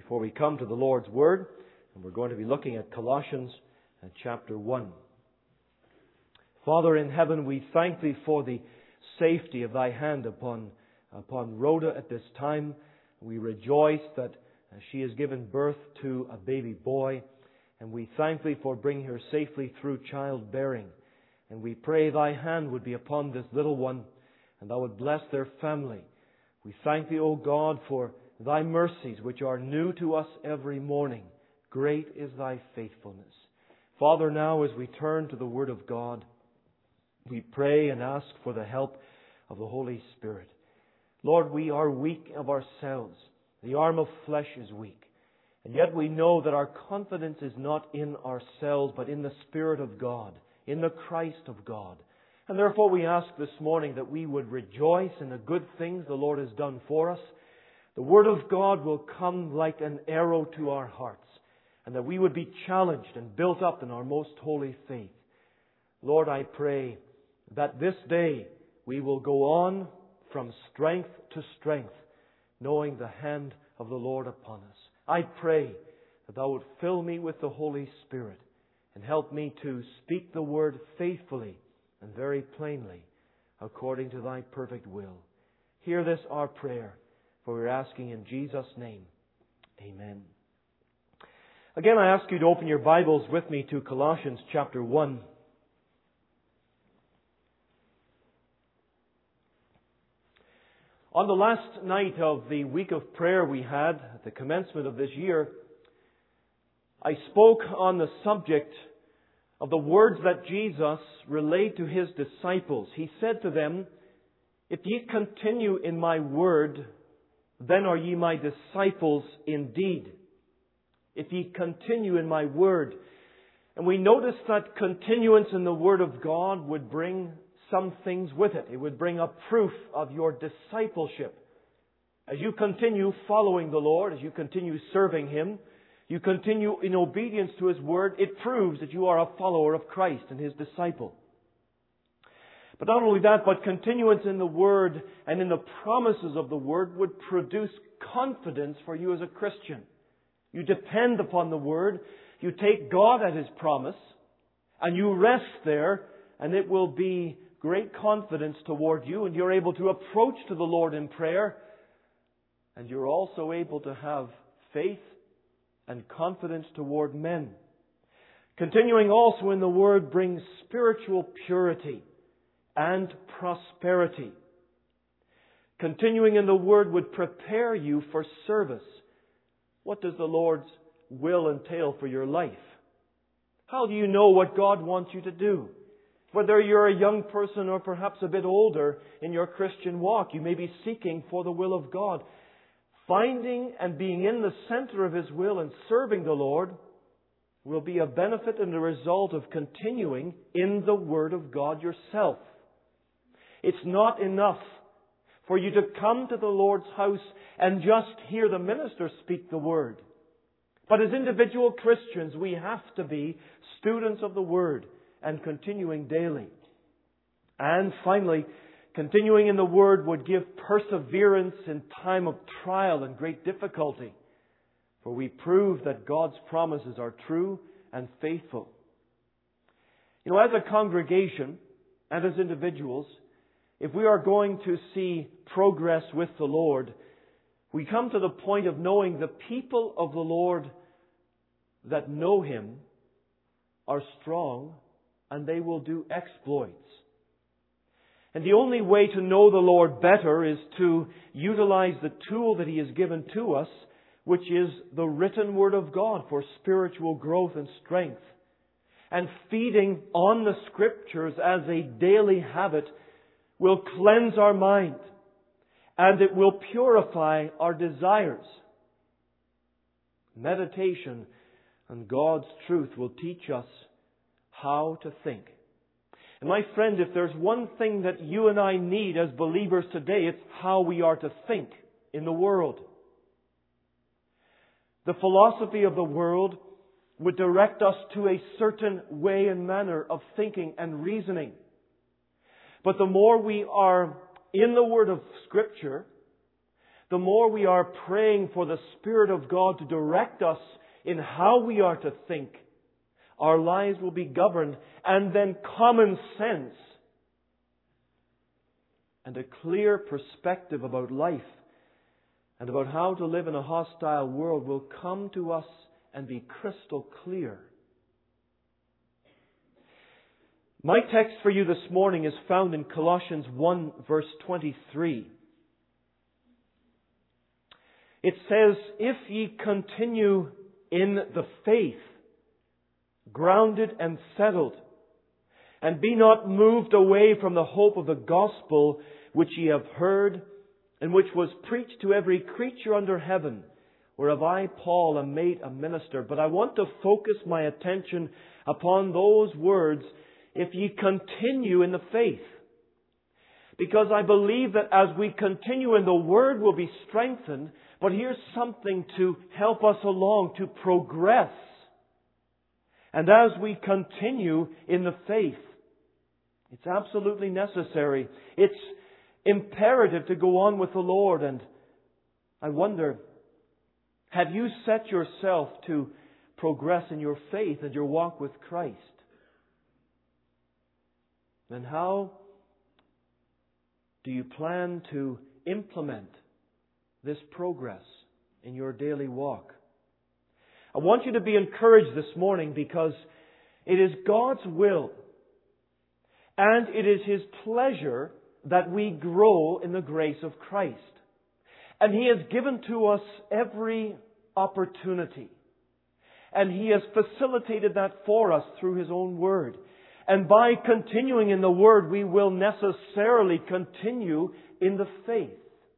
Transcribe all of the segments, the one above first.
before we come to the Lord's Word, and we're going to be looking at Colossians chapter 1. Father in heaven, we thank Thee for the safety of Thy hand upon Rhoda at this time. We rejoice that she has given birth to a baby boy, and we thank Thee for bringing her safely through childbearing. And we pray Thy hand would be upon this little one, and Thou would bless their family. We thank Thee, O God, for Thy mercies, which are new to us every morning. Great is Thy faithfulness. Father, now as we turn to the Word of God, we pray and ask for the help of the Holy Spirit. Lord, we are weak of ourselves. The arm of flesh is weak. And yet we know that our confidence is not in ourselves, but in the Spirit of God, in the Christ of God. And therefore we ask this morning that we would rejoice in the good things the Lord has done for us. The Word of God will come like an arrow to our hearts, and that we would be challenged and built up in our most holy faith. Lord, I pray that this day we will go on from strength to strength, knowing the hand of the Lord upon us. I pray that Thou would fill me with the Holy Spirit and help me to speak the Word faithfully and very plainly according to Thy perfect will. Hear this our prayer, for we're asking in Jesus' name. Amen. Again, I ask you to open your Bibles with me to Colossians chapter 1. On the last night of the week of prayer we had at the commencement of this year, I spoke on the subject of the words that Jesus relayed to His disciples. He said to them, "If ye continue in my word, then are ye my disciples indeed." If ye continue in my word. And we noticed that continuance in the Word of God would bring some things with it. It would bring a proof of your discipleship. As you continue following the Lord, as you continue serving Him, you continue in obedience to His Word, it proves that you are a follower of Christ and His disciple. But not only that, but continuance in the Word and in the promises of the Word would produce confidence for you as a Christian. You depend upon the Word, you take God at His promise, and you rest there, and it will be great confidence toward you, and you're able to approach to the Lord in prayer, and you're also able to have faith and confidence toward men. Continuing also in the Word brings spiritual purity and prosperity. Continuing in the Word would prepare you for service. What does the Lord's will entail for your life? How do you know what God wants you to do? Whether you're a young person or perhaps a bit older in your Christian walk, you may be seeking for the will of God. Finding and being in the center of His will and serving the Lord will be a benefit and a result of continuing in the Word of God yourself. It's not enough for you to come to the Lord's house and just hear the minister speak the Word. But as individual Christians, we have to be students of the Word and continuing daily. And finally, continuing in the Word would give perseverance in time of trial and great difficulty. For we prove that God's promises are true and faithful. You know, as a congregation and as individuals, if we are going to see progress with the Lord, we come to the point of knowing the people of the Lord that know Him are strong and they will do exploits. And the only way to know the Lord better is to utilize the tool that He has given to us, which is the written Word of God for spiritual growth and strength. And feeding on the Scriptures as a daily habit will cleanse our mind, and it will purify our desires. Meditation on God's truth will teach us how to think. And my friend, if there's one thing that you and I need as believers today, it's how we are to think in the world. The philosophy of the world would direct us to a certain way and manner of thinking and reasoning. But the more we are in the Word of Scripture, the more we are praying for the Spirit of God to direct us in how we are to think, our lives will be governed, and then common sense and a clear perspective about life and about how to live in a hostile world will come to us and be crystal clear. My text for you this morning is found in Colossians 1 verse 23. It says, "If ye continue in the faith, grounded and settled, and be not moved away from the hope of the gospel which ye have heard, and which was preached to every creature under heaven, whereof I, Paul, am made a minister." But I want to focus my attention upon those words, "if ye continue in the faith." Because I believe that as we continue in the Word, we'll be strengthened. But here's something to help us along, to progress. And as we continue in the faith, it's absolutely necessary. It's imperative to go on with the Lord. And I wonder, have you set yourself to progress in your faith and your walk with Christ? And how do you plan to implement this progress in your daily walk? I want you to be encouraged this morning because it is God's will and it is His pleasure that we grow in the grace of Christ. And He has given to us every opportunity. And He has facilitated that for us through His own Word. And by continuing in the Word, we will necessarily continue in the faith.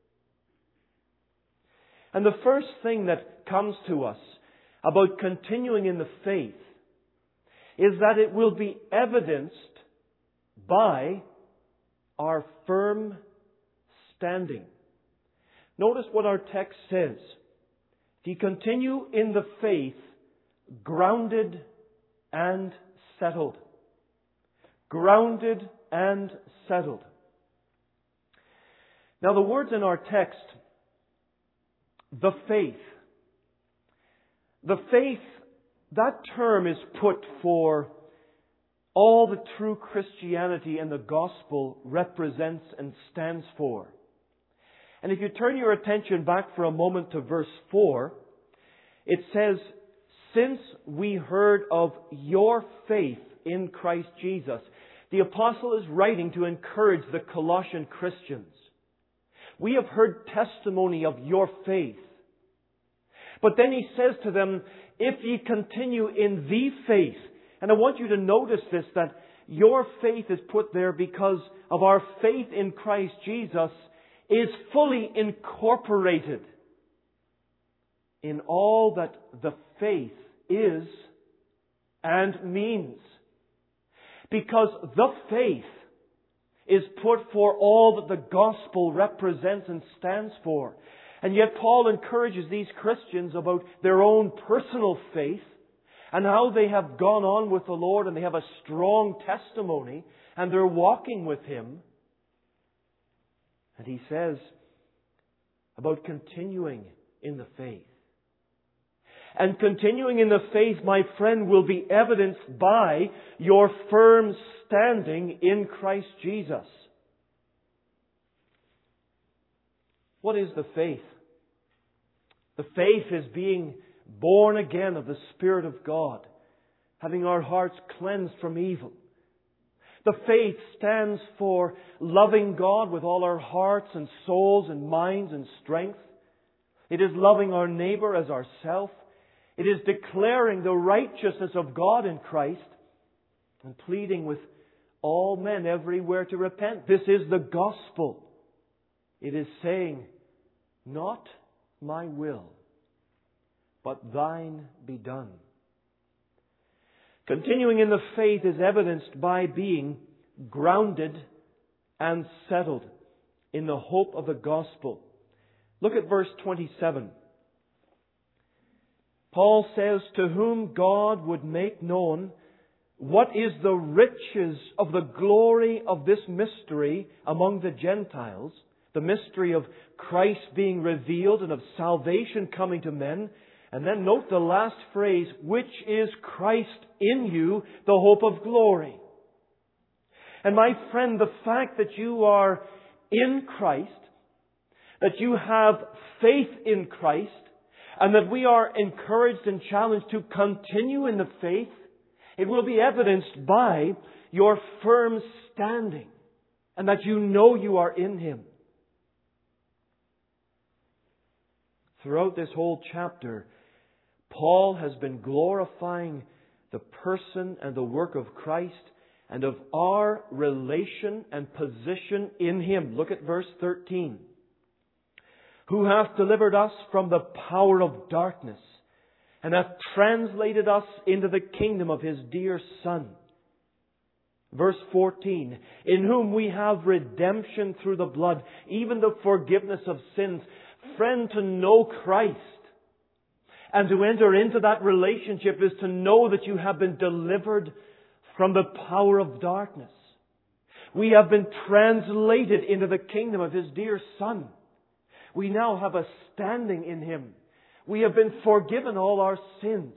And the first thing that comes to us about continuing in the faith is that it will be evidenced by our firm standing. Notice what our text says. If you continue in the faith, grounded and settled. Grounded and settled. Now the words in our text, the faith. The faith, that term is put for all the true Christianity and the gospel represents and stands for. And if you turn your attention back for a moment to verse 4, it says, "Since we heard of your faith in Christ Jesus." The apostle is writing to encourage the Colossian Christians. "We have heard testimony of your faith." But then he says to them, "If ye continue in the faith." And I want you to notice this, that your faith is put there because of our faith in Christ Jesus is fully incorporated in all that the faith is and means. Because the faith is put for all that the gospel represents and stands for. And yet Paul encourages these Christians about their own personal faith and how they have gone on with the Lord and they have a strong testimony and they're walking with Him. And he says about continuing in the faith. And continuing in the faith, my friend, will be evidenced by your firm standing in Christ Jesus. What is the faith? The faith is being born again of the Spirit of God, having our hearts cleansed from evil. The faith stands for loving God with all our hearts and souls and minds and strength. It is loving our neighbor as ourself. It is declaring the righteousness of God in Christ and pleading with all men everywhere to repent. This is the gospel. It is saying, not my will, but thine be done. Continuing in the faith is evidenced by being grounded and settled in the hope of the gospel. Look at verse 27. Paul says, "To whom God would make known what is the riches of the glory of this mystery among the Gentiles, the mystery of Christ being revealed and of salvation coming to men. And then note the last phrase, which is Christ in you, the hope of glory. And my friend, the fact that you are in Christ, that you have faith in Christ, and that we are encouraged and challenged to continue in the faith, it will be evidenced by your firm standing, and that you know you are in Him. Throughout this whole chapter, Paul has been glorifying the person and the work of Christ and of our relation and position in Him. Look at verse 13. Who hath delivered us from the power of darkness and hath translated us into the kingdom of His dear Son. Verse 14. In whom we have redemption through the blood, even the forgiveness of sins. Friend, to know Christ and to enter into that relationship is to know that you have been delivered from the power of darkness. We have been translated into the kingdom of His dear Son. We now have a standing in Him. We have been forgiven all our sins.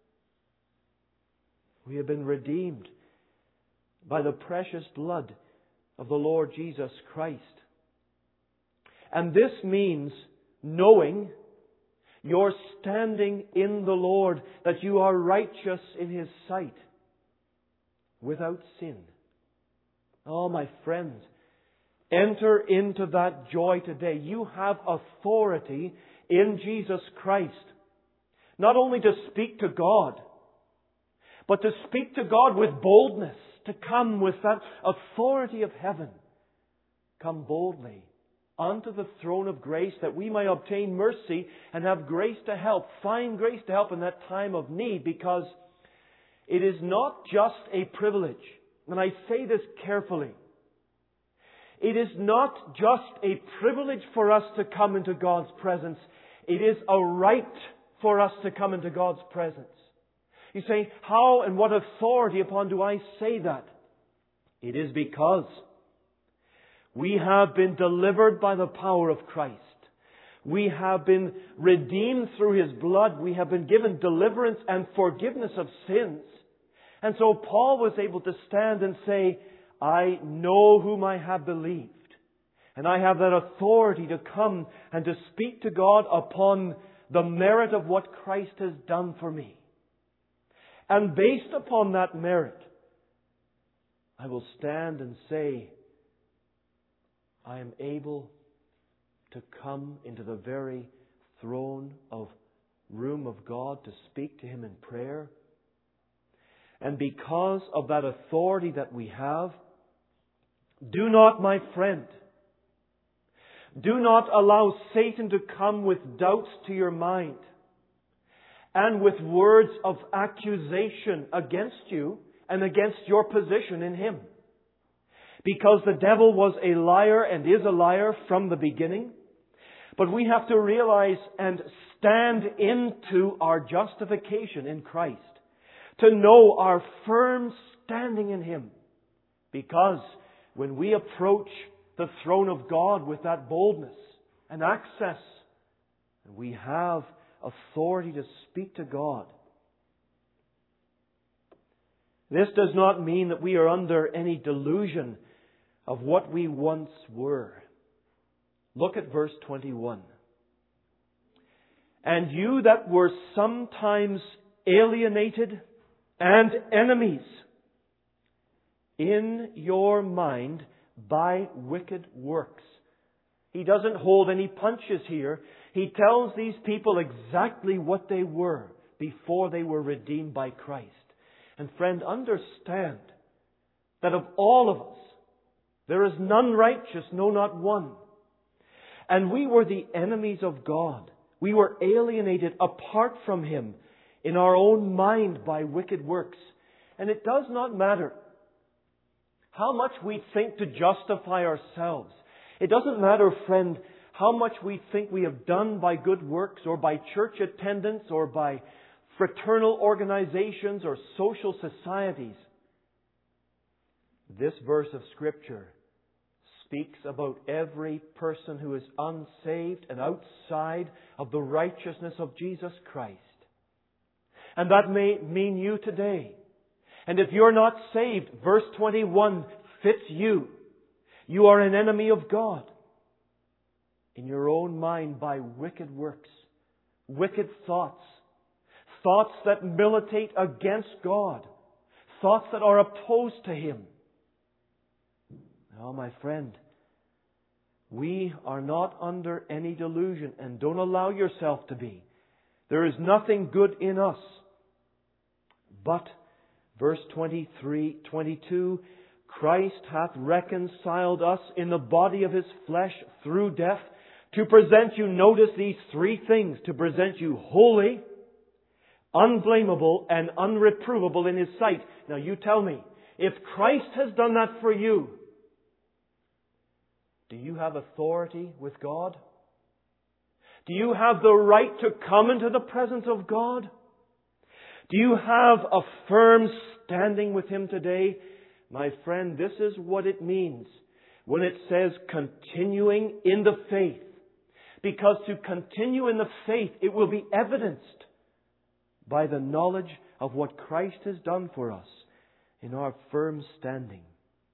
We have been redeemed by the precious blood of the Lord Jesus Christ. And this means knowing your standing in the Lord, that you are righteous in His sight, without sin. Oh, my friends, enter into that joy today. You have authority in Jesus Christ. Not only to speak to God, but to speak to God with boldness, to come with that authority of heaven. Come boldly unto the throne of grace that we may obtain mercy and have grace to help. Find grace to help in that time of need, because it is not just a privilege. And I say this carefully. It is not just a privilege for us to come into God's presence. It is a right for us to come into God's presence. You say, how and what authority upon do I say that? It is because we have been delivered by the power of Christ. We have been redeemed through His blood. We have been given deliverance and forgiveness of sins. And so Paul was able to stand and say, I know whom I have believed. And I have that authority to come and to speak to God upon the merit of what Christ has done for me. And based upon that merit, I will stand and say, I am able to come into the very throne of room of God to speak to Him in prayer. And because of that authority that we have, do not, my friend, do not allow Satan to come with doubts to your mind and with words of accusation against you and against your position in Him. Because the devil was a liar and is a liar from the beginning. But we have to realize and stand into our justification in Christ. To know our firm standing in Him. Because when we approach the throne of God with that boldness and access, we have authority to speak to God. This does not mean that we are under any delusion of what we once were. Look at verse 21. And you that were sometimes alienated and enemies in your mind by wicked works. He doesn't hold any punches here. He tells these people exactly what they were before they were redeemed by Christ. And friend, understand that of all of us, there is none righteous, no, not one. And we were the enemies of God. We were alienated apart from Him in our own mind by wicked works. And it does not matter how much we think to justify ourselves. It doesn't matter, friend, how much we think we have done by good works or by church attendance or by fraternal organizations or social societies. This verse of Scripture speaks about every person who is unsaved and outside of the righteousness of Jesus Christ. And that may mean you today. And if you're not saved, verse 21 fits you. You are an enemy of God in your own mind by wicked works, wicked thoughts, thoughts that militate against God, thoughts that are opposed to Him. Now, my friend, we are not under any delusion, and don't allow yourself to be. There is nothing good in us. But, verse 22, Christ hath reconciled us in the body of His flesh through death, to present you, notice these three things, to present you holy, unblameable, and unreprovable in His sight. Now you tell me, if Christ has done that for you, do you have authority with God? Do you have the right to come into the presence of God? Do you have a firm standing with Him today? My friend, this is what it means when it says continuing in the faith. Because to continue in the faith, it will be evidenced by the knowledge of what Christ has done for us in our firm standing.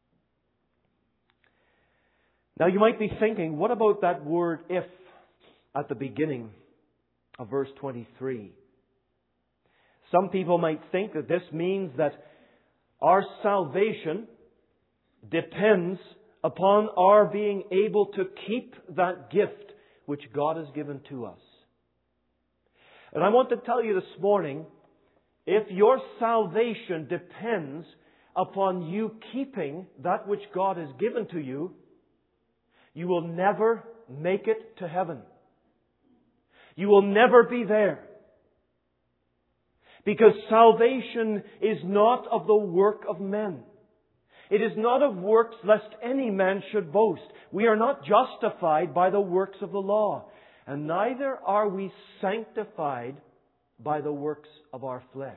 Now you might be thinking, what about that word if at the beginning of verse 23? Some people might think that this means that our salvation depends upon our being able to keep that gift which God has given to us. And I want to tell you this morning, if your salvation depends upon you keeping that which God has given to you, you will never make it to heaven. You will never be there. Because salvation is not of the work of men. It is not of works lest any man should boast. We are not justified by the works of the law. And neither are we sanctified by the works of our flesh.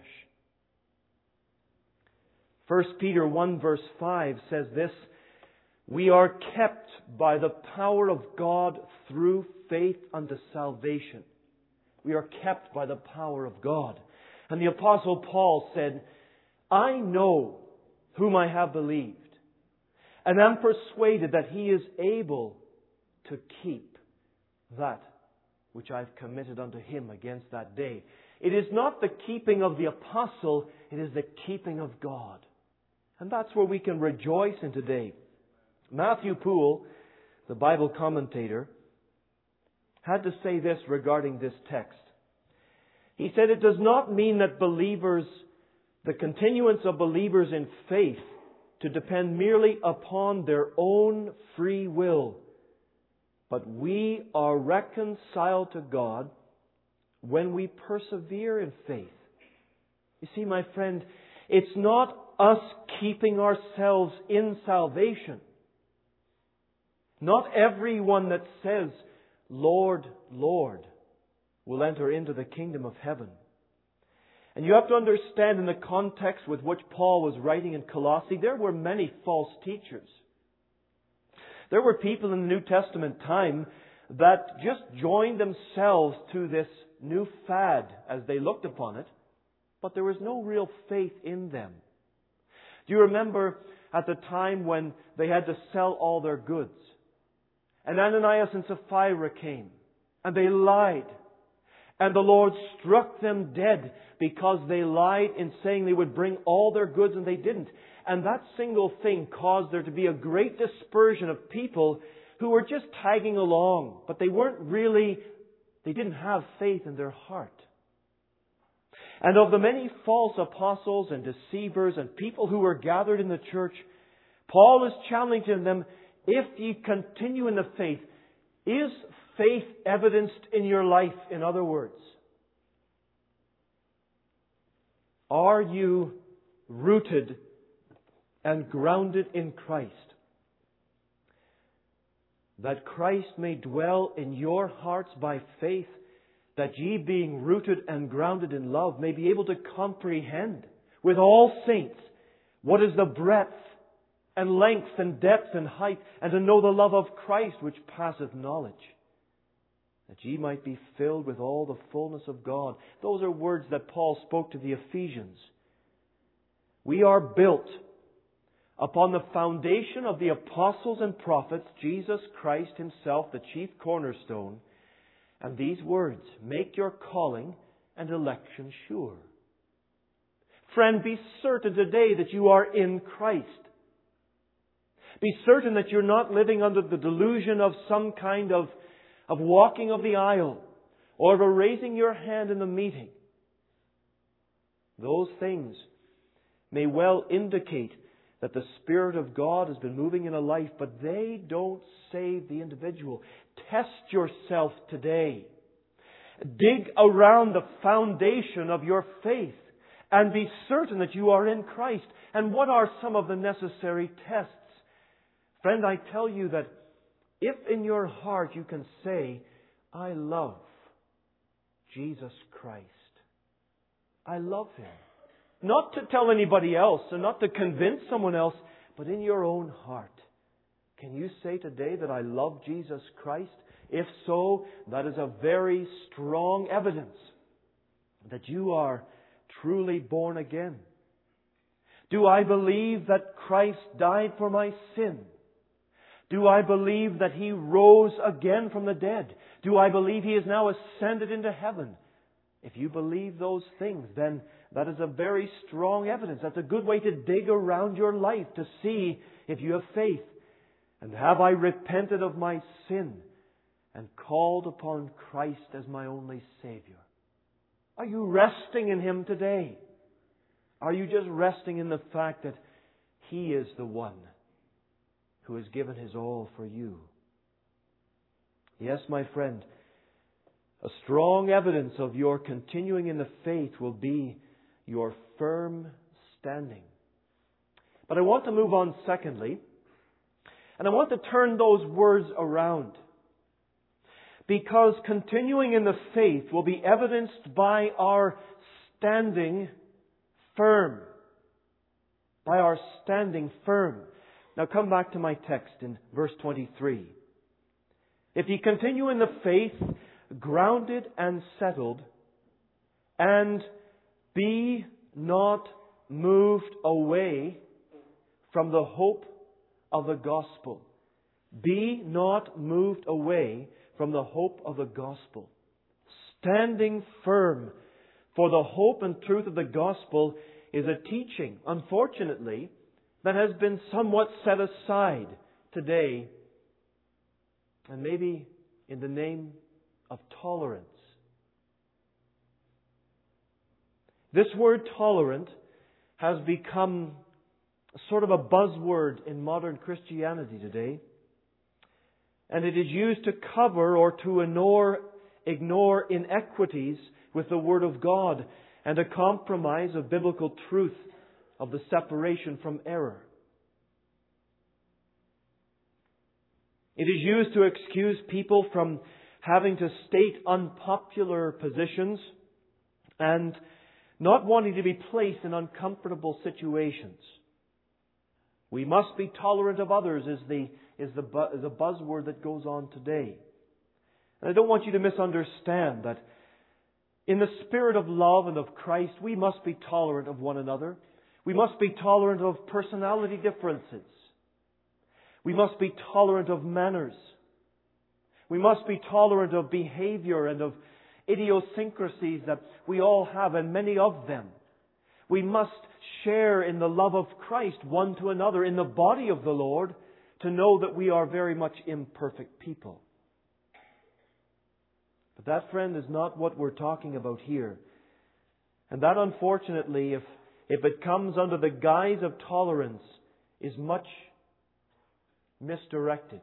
1 Peter 1 verse 5 says this, we are kept by the power of God through faith unto salvation. We are kept by the power of God. And the Apostle Paul said, I know whom I have believed, and am persuaded that He is able to keep that which I've committed unto Him against that day. It is not the keeping of the apostle, it is the keeping of God. And that's where we can rejoice in today. Matthew Poole, the Bible commentator, had to say this regarding this text. He said it does not mean that believers, the continuance of believers in faith, to depend merely upon their own free will, but we are reconciled to God when we persevere in faith. You see, my friend, it's not us keeping ourselves in salvation. Not everyone that says, Lord, Lord, will enter into the kingdom of heaven. And you have to understand in the context with which Paul was writing in Colossae, there were many false teachers. There were people in the New Testament time that just joined themselves to this new fad as they looked upon it, but there was no real faith in them. Do you remember at the time when they had to sell all their goods? And Ananias and Sapphira came, and they lied. And the Lord struck them dead because they lied in saying they would bring all their goods and they didn't. And that single thing caused there to be a great dispersion of people who were just tagging along, but they didn't have faith in their heart. And of the many false apostles and deceivers and people who were gathered in the church, Paul is challenging them, if ye continue in the faith, is faith evidenced in your life, in other words? Are you rooted and grounded in Christ? That Christ may dwell in your hearts by faith, that ye being rooted and grounded in love may be able to comprehend with all saints what is the breadth and length and depth and height, and to know the love of Christ which passeth knowledge, that ye might be filled with all the fullness of God. Those are words that Paul spoke to the Ephesians. We are built upon the foundation of the apostles and prophets, Jesus Christ Himself, the chief cornerstone, and these words, make your calling and election sure. Friend, be certain today that you are in Christ. Be certain that you're not living under the delusion of some kind of walking of the aisle or of raising your hand in the meeting. Those things may well indicate that the Spirit of God has been moving in a life, but they don't save the individual. Test yourself today. Dig around the foundation of your faith and be certain that you are in Christ. And what are some of the necessary tests? Friend, I tell you that if in your heart you can say, I love Jesus Christ. I love Him. Not to tell anybody else and not to convince someone else, but in your own heart. Can you say today that I love Jesus Christ? If so, that is a very strong evidence that you are truly born again. Do I believe that Christ died for my sin? Do I believe that He rose again from the dead? Do I believe He is now ascended into heaven? If you believe those things, then that is a very strong evidence. That's a good way to dig around your life to see if you have faith. And have I repented of my sin and called upon Christ as my only Savior? Are you resting in Him today? Are you just resting in the fact that He is the one who has given His all for you? Yes, my friend, a strong evidence of your continuing in the faith will be your firm standing. But I want to move on secondly, and I want to turn those words around. Because continuing in the faith will be evidenced by our standing firm. By our standing firm. Now come back to my text in verse 23. If ye continue in the faith, grounded and settled, and be not moved away from the hope of the gospel. Be not moved away from the hope of the gospel. Standing firm for the hope and truth of the gospel is a teaching, unfortunately, that has been somewhat set aside today, and maybe in the name of tolerance. This word tolerant has become sort of a buzzword in modern Christianity today. And it is used to cover or to ignore inequities with the Word of God and a compromise of biblical truth of the separation from error. It is used to excuse people from having to state unpopular positions and not wanting to be placed in uncomfortable situations. We must be tolerant of others is the buzzword that goes on today. And I don't want you to misunderstand that in the spirit of love and of Christ, we must be tolerant of one another. We must be tolerant of personality differences. We must be tolerant of manners. We must be tolerant of behavior and of idiosyncrasies that we all have, and many of them. We must share in the love of Christ one to another in the body of the Lord, to know that we are very much imperfect people. But that, friend, is not what we're talking about here. And that, unfortunately, if it comes under the guise of tolerance, is much misdirected.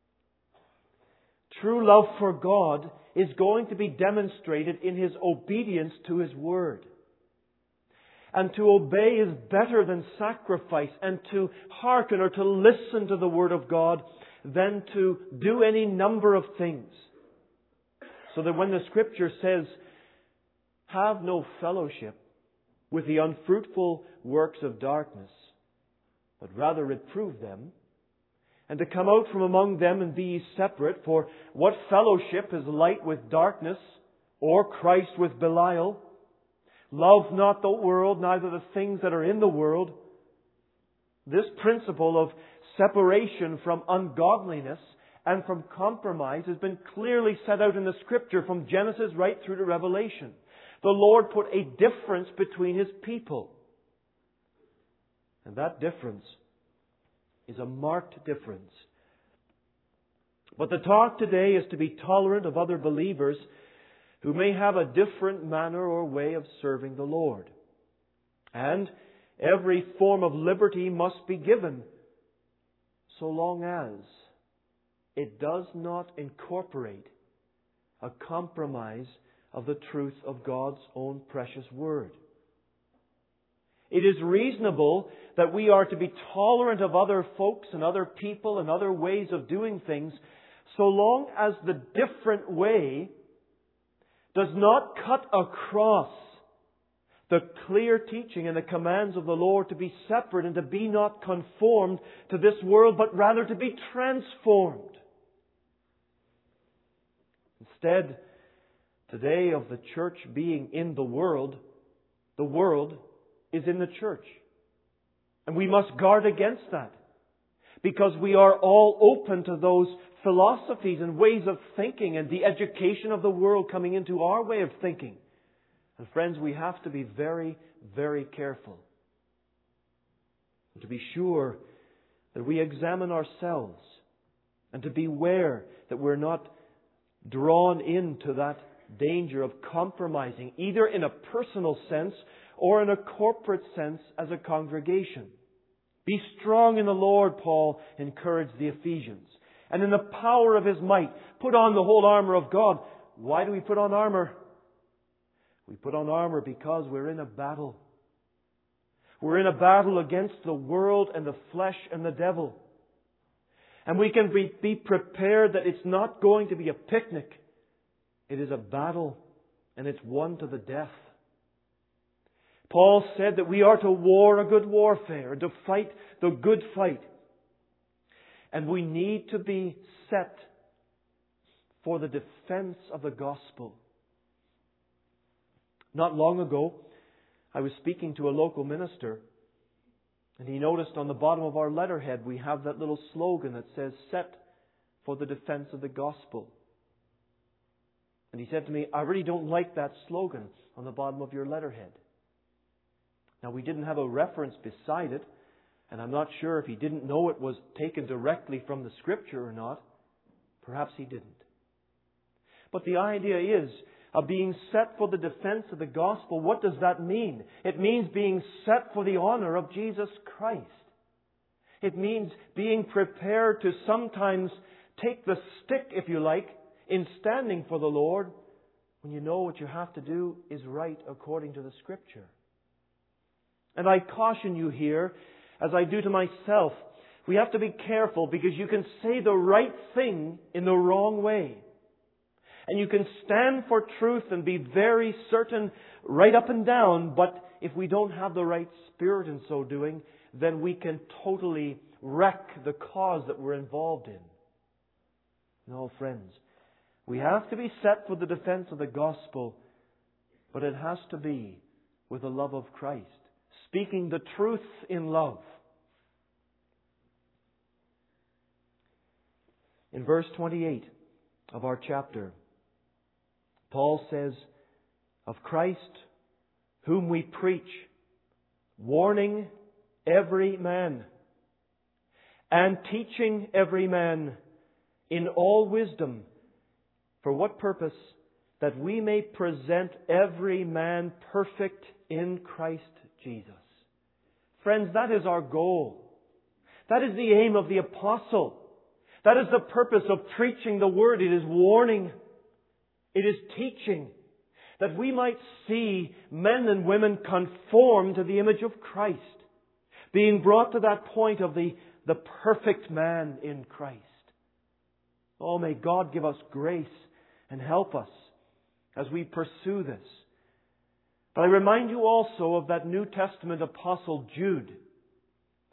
True love for God is going to be demonstrated in His obedience to His Word. And to obey is better than sacrifice, and to hearken or to listen to the Word of God than to do any number of things. So that when the Scripture says, have no fellowship with the unfruitful works of darkness, but rather reprove them, and to come out from among them and be ye separate. For what fellowship is light with darkness, or Christ with Belial? Love not the world, neither the things that are in the world. This principle of separation from ungodliness and from compromise has been clearly set out in the Scripture from Genesis right through to Revelation. The Lord put a difference between His people. And that difference is a marked difference. But the talk today is to be tolerant of other believers who may have a different manner or way of serving the Lord. And every form of liberty must be given, so long as it does not incorporate a compromise of the truth of God's own precious Word. It is reasonable that we are to be tolerant of other folks and other people and other ways of doing things, so long as the different way does not cut across the clear teaching and the commands of the Lord to be separate and to be not conformed to this world, but rather to be transformed. Instead, today of the church being in the world is in the church. And we must guard against that, because we are all open to those philosophies and ways of thinking and the education of the world coming into our way of thinking. And friends, we have to be very, very careful. And to be sure that we examine ourselves and to beware that we're not drawn into that danger of compromising, either in a personal sense or in a corporate sense as a congregation. Be strong in the Lord, Paul encouraged the Ephesians. And in the power of His might, put on the whole armor of God. Why do we put on armor? We put on armor because we're in a battle. We're in a battle against the world and the flesh and the devil. And we can be prepared that it's not going to be a picnic. It is a battle, and it's one to the death. Paul said that we are to war a good warfare, to fight the good fight. And we need to be set for the defense of the gospel. Not long ago, I was speaking to a local minister, and he noticed on the bottom of our letterhead we have that little slogan that says, "Set for the defense of the gospel." And he said to me, "I really don't like that slogan on the bottom of your letterhead." Now, we didn't have a reference beside it, and I'm not sure if he didn't know it was taken directly from the Scripture or not. Perhaps he didn't. But the idea is of being set for the defense of the gospel. What does that mean? It means being set for the honor of Jesus Christ. It means being prepared to sometimes take the stick, if you like, in standing for the Lord when you know what you have to do is right according to the Scripture. And I caution you here, as I do to myself, we have to be careful, because you can say the right thing in the wrong way. And you can stand for truth and be very certain right up and down, but if we don't have the right spirit in so doing, then we can totally wreck the cause that we're involved in. No, friends, we have to be set for the defense of the gospel, but it has to be with the love of Christ, speaking the truth in love. In verse 28 of our chapter, Paul says, "Of Christ, whom we preach, warning every man, and teaching every man in all wisdom, for what purpose? That we may present every man perfect in Christ Jesus." Friends, that is our goal. That is the aim of the apostle. That is the purpose of preaching the Word. It is warning. It is teaching, that we might see men and women conform to the image of Christ, being brought to that point of the perfect man in Christ. Oh, may God give us grace and help us as we pursue this. But I remind you also of that New Testament apostle Jude.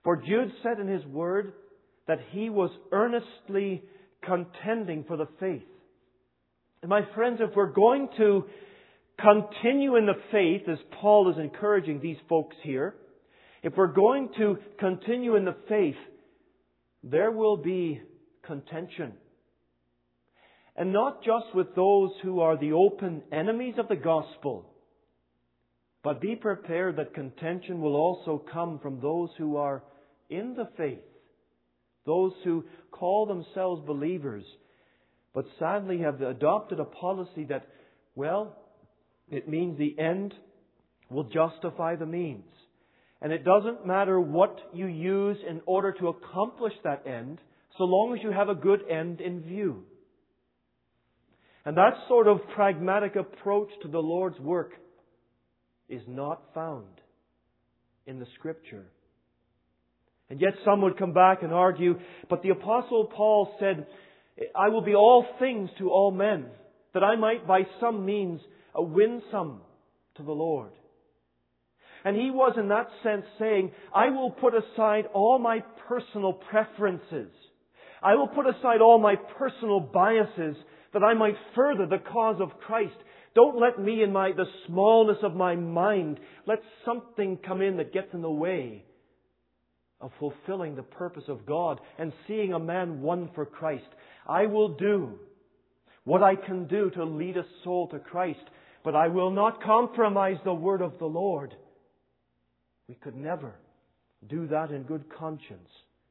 For Jude said in his word that he was earnestly contending for the faith. And my friends, if we're going to continue in the faith, as Paul is encouraging these folks here, if we're going to continue in the faith, there will be contention. And not just with those who are the open enemies of the gospel, but be prepared that contention will also come from those who are in the faith, those who call themselves believers, but sadly have adopted a policy that, well, it means the end will justify the means. And it doesn't matter what you use in order to accomplish that end, so long as you have a good end in view. And that sort of pragmatic approach to the Lord's work is not found in the Scripture. And yet some would come back and argue, but the Apostle Paul said, I will be all things to all men, that I might by some means win some to the Lord. And he was in that sense saying, I will put aside all my personal preferences. I will put aside all my personal biases that I might further the cause of Christ. Don't let me in the smallness of my mind, let something come in that gets in the way of fulfilling the purpose of God and seeing a man won for Christ. I will do what I can do to lead a soul to Christ, but I will not compromise the word of the Lord. We could never do that in good conscience.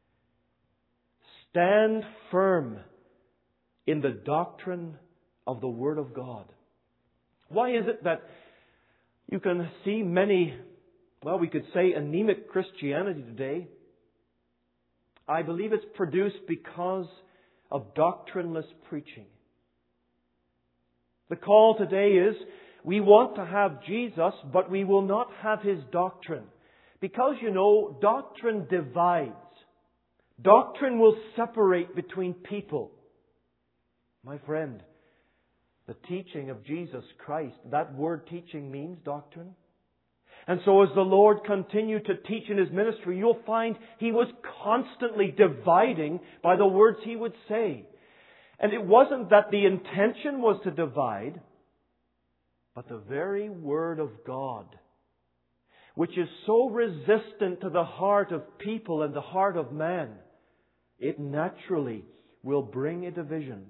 Stand firm in the doctrine of the Word of God. Why is it that you can see many, we could say anemic Christianity today? I believe it's produced because of doctrineless preaching. The call today is, we want to have Jesus, but we will not have His doctrine. Because, doctrine divides. Doctrine will separate between people. My friend, the teaching of Jesus Christ, that word teaching means doctrine. And so as the Lord continued to teach in His ministry, you'll find He was constantly dividing by the words He would say. And it wasn't that the intention was to divide, but the very Word of God, which is so resistant to the heart of people and the heart of man, it naturally will bring a division.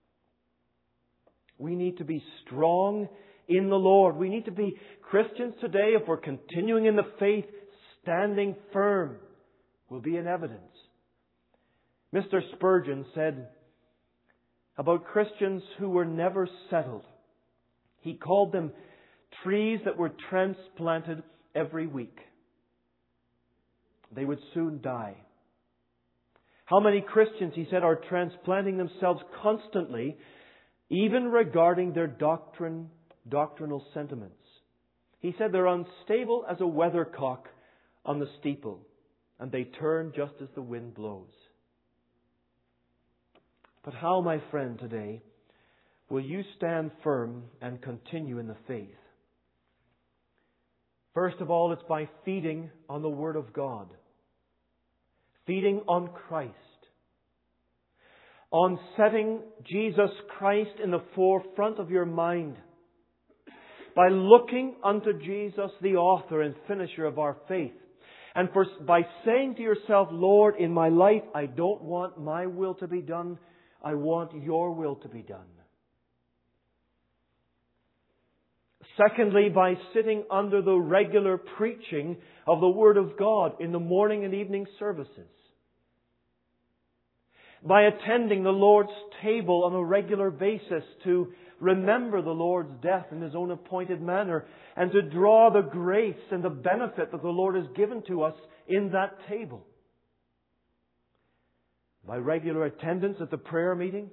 We need to be strong in the Lord. We need to be Christians today, if we're continuing in the faith, standing firm, will be in evidence. Mr. Spurgeon said about Christians who were never settled, he called them trees that were transplanted every week. They would soon die. How many Christians, he said, are transplanting themselves constantly, even regarding their doctrinal sentiments? He said they're unstable as a weathercock on the steeple, and they turn just as the wind blows. But how, my friend, today, will you stand firm and continue in the faith? First of all, it's by feeding on the Word of God. Feeding on Christ. On setting Jesus Christ in the forefront of your mind. By looking unto Jesus, the author and finisher of our faith. And by saying to yourself, Lord, in my life, I don't want my will to be done. I want your will to be done. Secondly, by sitting under the regular preaching of the Word of God in the morning and evening services. By attending the Lord's table on a regular basis to remember the Lord's death in His own appointed manner and to draw the grace and the benefit that the Lord has given to us in that table. By regular attendance at the prayer meeting.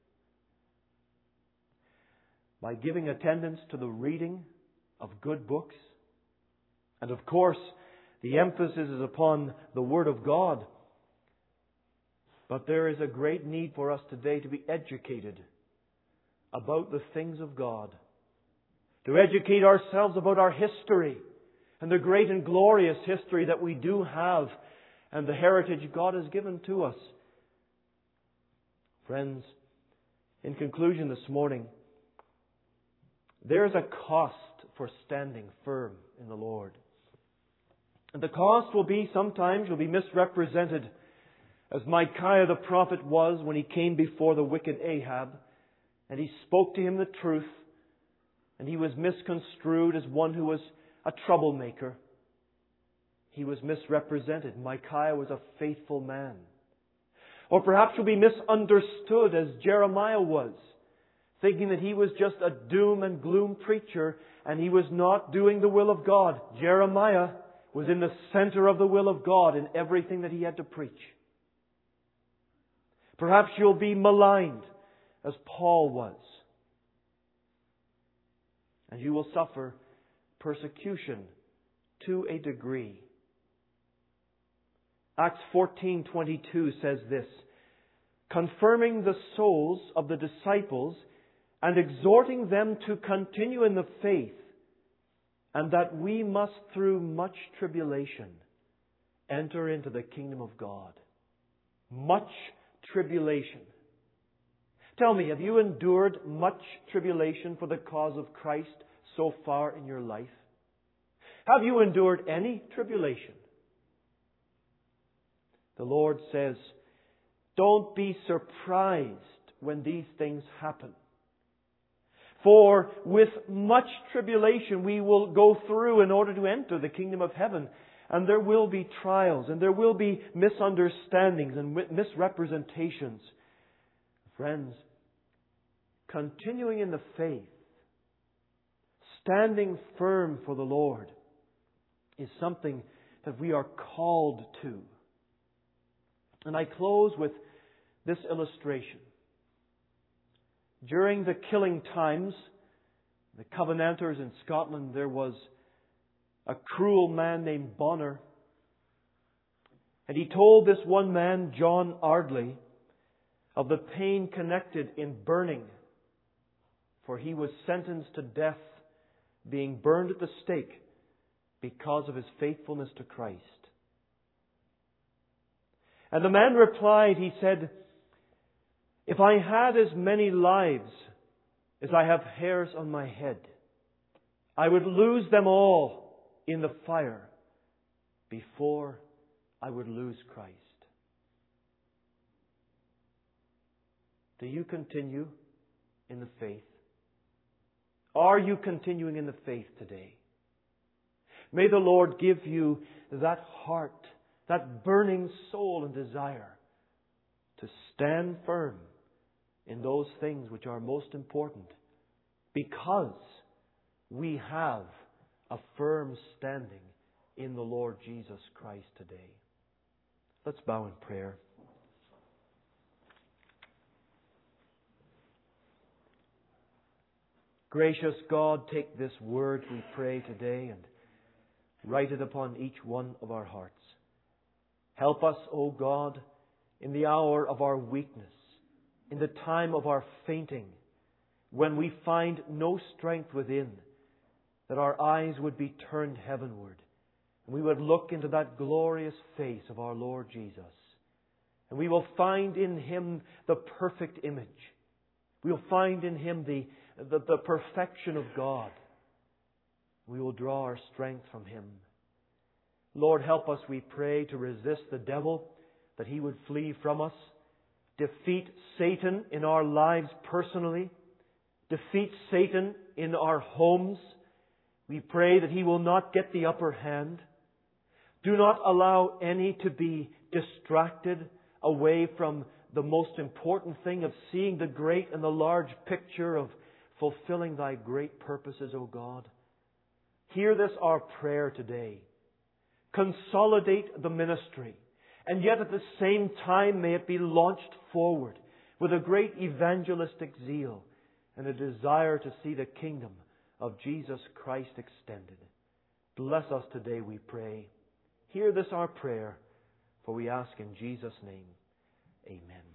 By giving attendance to the reading of good books. And of course, the emphasis is upon the Word of God. But there is a great need for us today to be educated about the things of God. To educate ourselves about our history and the great and glorious history that we do have and the heritage God has given to us. Friends, in conclusion this morning, there is a cost for standing firm in the Lord. And the cost will be, sometimes, will be misrepresented, as Micaiah the prophet was when he came before the wicked Ahab, and he spoke to him the truth, and he was misconstrued as one who was a troublemaker. He was misrepresented. Micaiah was a faithful man. Or perhaps he'll be misunderstood as Jeremiah was, thinking that he was just a doom and gloom preacher and he was not doing the will of God. Jeremiah was in the center of the will of God in everything that he had to preach. Perhaps you'll be maligned as Paul was. And you will suffer persecution to a degree. Acts 14:22 says this, confirming the souls of the disciples and exhorting them to continue in the faith, and that we must through much tribulation enter into the kingdom of God. Much tribulation. Tell me, have you endured much tribulation for the cause of Christ so far in your life? Have you endured any tribulation? The Lord says, don't be surprised when these things happen. For with much tribulation we will go through in order to enter the kingdom of heaven. And there will be trials, and there will be misunderstandings and misrepresentations. Friends, continuing in the faith, standing firm for the Lord, is something that we are called to. And I close with this illustration. During the killing times, the Covenanters in Scotland, there was a cruel man named Bonner. And he told this one man, John Ardley, of the pain connected in burning. For he was sentenced to death, being burned at the stake because of his faithfulness to Christ. And the man replied, he said, if I had as many lives as I have hairs on my head, I would lose them all in the fire before I would lose Christ. Do you continue in the faith? Are you continuing in the faith today? May the Lord give you that heart, that burning soul and desire to stand firm in those things which are most important, because we have a firm standing in the Lord Jesus Christ today. Let's bow in prayer. Gracious God, take this word, we pray today, and write it upon each one of our hearts. Help us, O God, in the hour of our weakness, in the time of our fainting, when we find no strength within, that our eyes would be turned heavenward, and we would look into that glorious face of our Lord Jesus. And we will find in Him the perfect image. We will find in Him the perfection of God. We will draw our strength from Him. Lord, help us, we pray, to resist the devil, that he would flee from us. Defeat Satan in our lives personally. Defeat Satan in our homes. We pray that he will not get the upper hand. Do not allow any to be distracted away from the most important thing of seeing the great and the large picture of fulfilling Thy great purposes, O God. Hear this, our prayer today. Consolidate the ministry, and yet at the same time may it be launched forward with a great evangelistic zeal and a desire to see the kingdom of Jesus Christ extended. Bless us today, we pray. Hear this, our prayer, for we ask in Jesus' name. Amen.